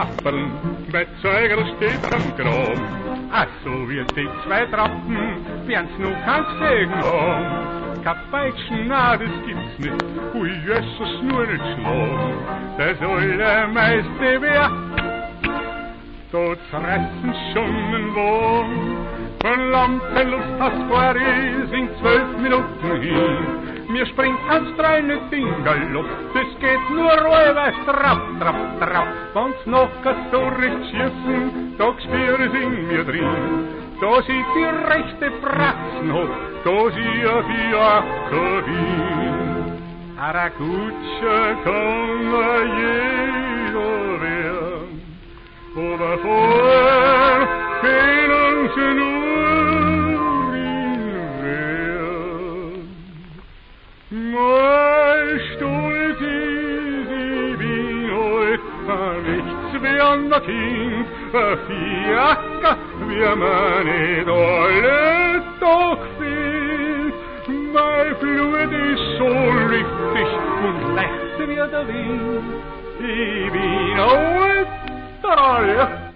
Trappeln, bei Zeuger steht am Graben. Ach so wird die zwei Trappen, wern's nur kein Segen haben. Kein Peitschen, na, das gibt's nicht, ui, Jesus, nur nicht schlagen. Das allermeiste wär, dort fressen schon den Wagen. Von Lampenlust hast Paris in 12 Minuten hin. Mir springt ans treine Fingerloch, das geht nur rüber, trapp, trapp, trapp. Wenn's noch kein Storich schießen, da spür es in mir drin. Da sieht die rechte Prax noch, da sieht die Jacke Wien. Aber Gutsche kann jeder werden, aber vorher können sie nur ihn werden. Mein Stolz ist, ich bin heute nichts wie an der Kind, Fiaker, wie man nicht alle Tag fehlt. Mein Blut ist so lüftig und leicht wie der Wind, ich bin heute